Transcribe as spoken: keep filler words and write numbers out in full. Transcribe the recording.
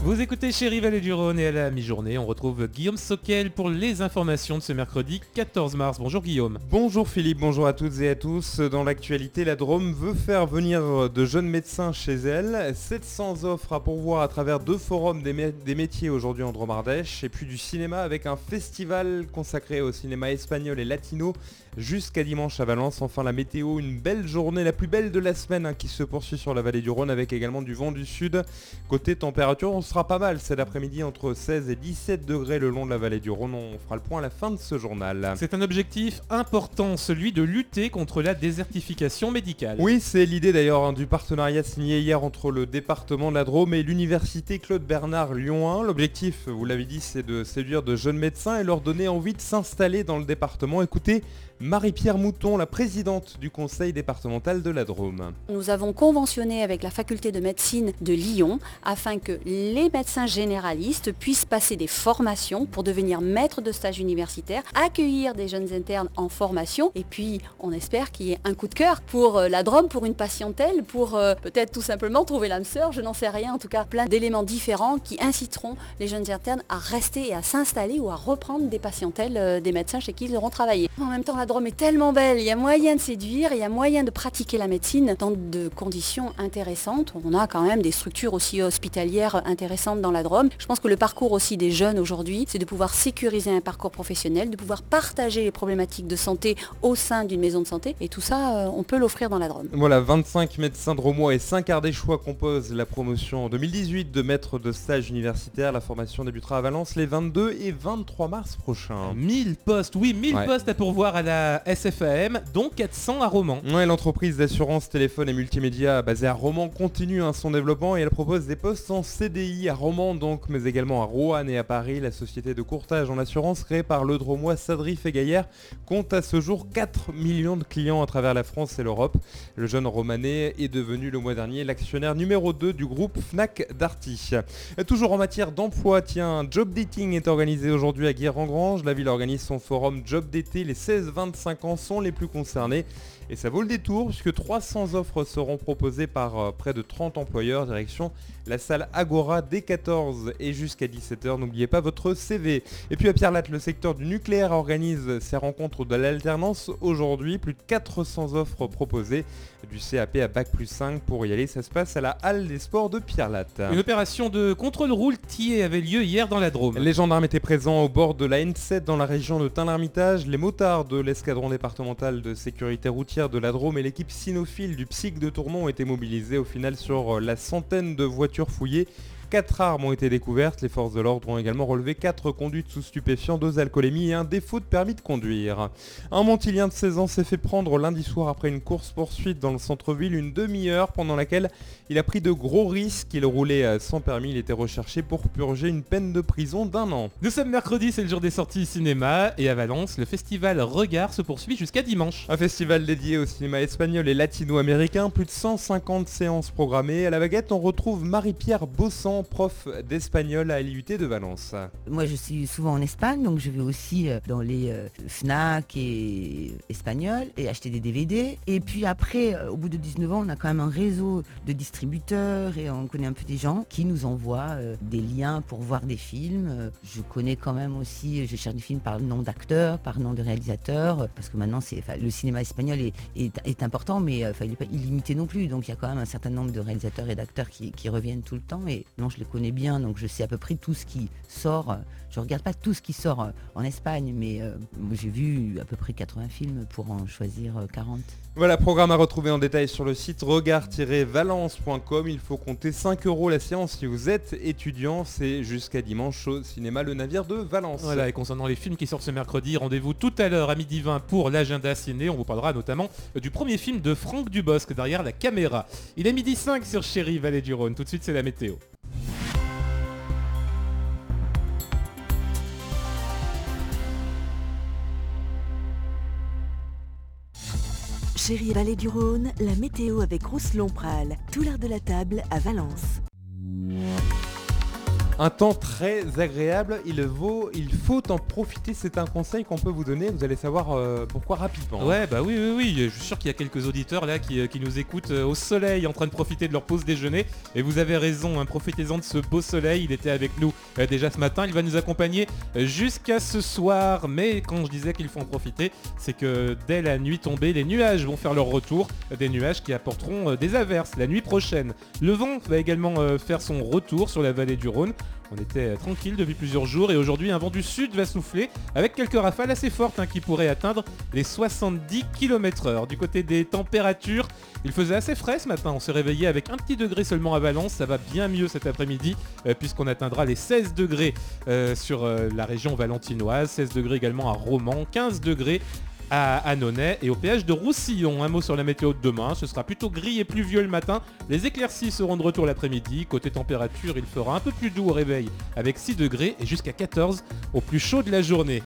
Vous écoutez Chérie Vallée du Rhône et à la mi-journée, on retrouve Guillaume Soquel pour les informations de ce mercredi quatorze mars. Bonjour Guillaume. Bonjour Philippe, bonjour à toutes et à tous. Dans l'actualité, la Drôme veut faire venir de jeunes médecins chez elle. sept cents offres à pourvoir à travers deux forums des, mé- des métiers aujourd'hui en Drôme-Ardèche. Et puis du cinéma avec un festival consacré au cinéma espagnol et latino jusqu'à dimanche à Valence. Enfin la météo, une belle journée, la plus belle de la semaine hein, qui se poursuit sur la vallée du Rhône avec également du vent du sud. Côté température, on sera pas mal cet après-midi entre seize et dix-sept degrés le long de la vallée du Rhône. On fera le point à la fin de ce journal. C'est un objectif important, celui de lutter contre la désertification médicale. Oui, c'est l'idée d'ailleurs hein, du partenariat signé hier entre le département de la Drôme et l'université Claude Bernard Lyon un. L'objectif, vous l'avez dit, c'est de séduire de jeunes médecins et leur donner envie de s'installer dans le département. Écoutez Marie-Pierre Mouton, la présidente du conseil départemental de la Drôme. Nous avons conventionné avec la faculté de médecine de Lyon afin que les médecins généralistes puissent passer des formations pour devenir maîtres de stage universitaire, accueillir des jeunes internes en formation et puis on espère qu'il y ait un coup de cœur pour la Drôme, pour une patientèle, pour euh, peut-être tout simplement trouver l'âme sœur, je n'en sais rien, en tout cas plein d'éléments différents qui inciteront les jeunes internes à rester et à s'installer ou à reprendre des patientèles euh, des médecins chez qui ils auront travaillé. En même temps, la Drôme est tellement belle, il y a moyen de séduire, il y a moyen de pratiquer la médecine dans de conditions intéressantes. On a quand même des structures aussi hospitalières intéressantes dans la Drôme. Je pense que le parcours aussi des jeunes aujourd'hui, c'est de pouvoir sécuriser un parcours professionnel, de pouvoir partager les problématiques de santé au sein d'une maison de santé et tout ça, on peut l'offrir dans la Drôme. Voilà, vingt-cinq médecins drômois et cinq ardéchois composent la promotion en deux mille dix-huit de maître de stage universitaire. La formation débutera à Valence les vingt-deux et vingt-trois mars prochains. mille postes, oui, mille Ouais. postes à pourvoir à la S F A M, dont quatre cents à Romans. Ouais, l'entreprise d'assurance téléphone et multimédia basée à Romans continue hein, son développement et elle propose des postes en C D I à Romans donc, mais également à Roanne et à Paris. La société de courtage en assurance créée par le Dromois Sadrif et Gaillard compte à ce jour quatre millions de clients à travers la France et l'Europe. Le jeune romanais est devenu le mois dernier l'actionnaire numéro deux du groupe Fnac Darty. Et toujours en matière d'emploi, tiens, Job Dating est organisé aujourd'hui à Guéret-en-Grange. La ville organise son forum Job d'été. Les seize vingt-cinq ans sont les plus concernés. Et ça vaut le détour puisque trois cents offres seront proposées par euh, près de trente employeurs. Direction la salle Agora dès quatorze et jusqu'à dix-sept heures. N'oubliez pas votre C V. Et puis à Pierre-Latte, le secteur du nucléaire organise ses rencontres de l'alternance aujourd'hui. Plus de quatre cents offres proposées. Du C A P à Bac plus cinq. Pour y aller, ça se passe à la Halle des Sports de Pierre-Latte. Une opération de contrôle routier avait lieu hier dans la Drôme. Les gendarmes étaient présents au bord de la N sept dans la région de Tain-l'Hermitage. Les motards de l'escadron départemental de sécurité routière de la Drôme et l'équipe cynophile du P S I C de Tournon ont été mobilisés au final sur la centaine de voitures fouillées. Quatre armes ont été découvertes. Les forces de l'ordre ont également relevé quatre conduites sous stupéfiants, deux alcoolémies et un défaut de permis de conduire. Un Montilien de seize ans s'est fait prendre lundi soir après une course-poursuite dans le centre-ville, une demi-heure pendant laquelle il a pris de gros risques. Il roulait sans permis, il était recherché pour purger une peine de prison d'un an. Nous sommes mercredi, c'est le jour des sorties cinéma et à Valence, le festival Regard se poursuit jusqu'à dimanche. Un festival dédié au cinéma espagnol et latino-américain, plus de cent cinquante séances programmées. À la baguette, on retrouve Marie-Pierre Bossan, prof d'espagnol à l'I U T de Valence. Moi je suis souvent en Espagne, donc je vais aussi euh, dans les euh, Fnac et espagnols et acheter des D V D. Et puis après, euh, au bout de dix-neuf ans, on a quand même un réseau de distributeurs et on connaît un peu des gens qui nous envoient euh, des liens pour voir des films. Euh, je connais quand même aussi, je cherche des films par nom d'acteur, par nom de réalisateur, euh, parce que maintenant c'est, le cinéma espagnol est, est, est important, mais euh, il n'est pas illimité non plus. Donc il y a quand même un certain nombre de réalisateurs et d'acteurs qui, qui reviennent tout le temps. Et non, je les connais bien, donc je sais à peu près tout ce qui sort. Je regarde pas tout ce qui sort en Espagne, mais euh, j'ai vu à peu près quatre-vingts films pour en choisir quarante. Voilà, programme à retrouver en détail sur le site regard tiret valence point com. Il faut compter cinq euros la séance si vous êtes étudiant. C'est jusqu'à dimanche au cinéma Le Navire de Valence. Voilà, et concernant les films qui sortent ce mercredi, rendez-vous tout à l'heure à midi vingt pour l'agenda ciné. On vous parlera notamment du premier film de Franck Dubosc, Derrière la caméra. Il est midi cinq sur Chérie Vallée du Rhône. Tout de suite, c'est la météo. Chérie Vallée du Rhône, la météo avec Rousselon Pral. Tout l'art de la table à Valence. Un temps très agréable, il, vaut, il faut en profiter, c'est un conseil qu'on peut vous donner, vous allez savoir euh, pourquoi rapidement. Ouais, bah oui, oui, oui, je suis sûr qu'il y a quelques auditeurs là qui, euh, qui nous écoutent euh, au soleil en train de profiter de leur pause déjeuner. Et vous avez raison, hein, profitez-en de ce beau soleil, il était avec nous euh, déjà ce matin, il va nous accompagner euh, jusqu'à ce soir. Mais quand je disais qu'il faut en profiter, c'est que dès la nuit tombée, les nuages vont faire leur retour, euh, des nuages qui apporteront euh, des averses la nuit prochaine. Le vent va également euh, faire son retour sur la vallée du Rhône. On était euh, tranquille depuis plusieurs jours et aujourd'hui un vent du sud va souffler avec quelques rafales assez fortes hein, qui pourraient atteindre les soixante-dix kilomètres heure. Du côté des températures, il faisait assez frais ce matin, on s'est réveillé avec un petit degré seulement à Valence, ça va bien mieux cet après-midi euh, puisqu'on atteindra les seize degrés euh, sur euh, la région valentinoise, seize degrés également à Romans, quinze degrés à Annonay et au péage de Roussillon. Un mot sur la météo de demain, ce sera plutôt gris et pluvieux le matin, les éclaircies seront de retour l'après-midi, côté température il fera un peu plus doux au réveil avec six degrés et jusqu'à quatorze au plus chaud de la journée.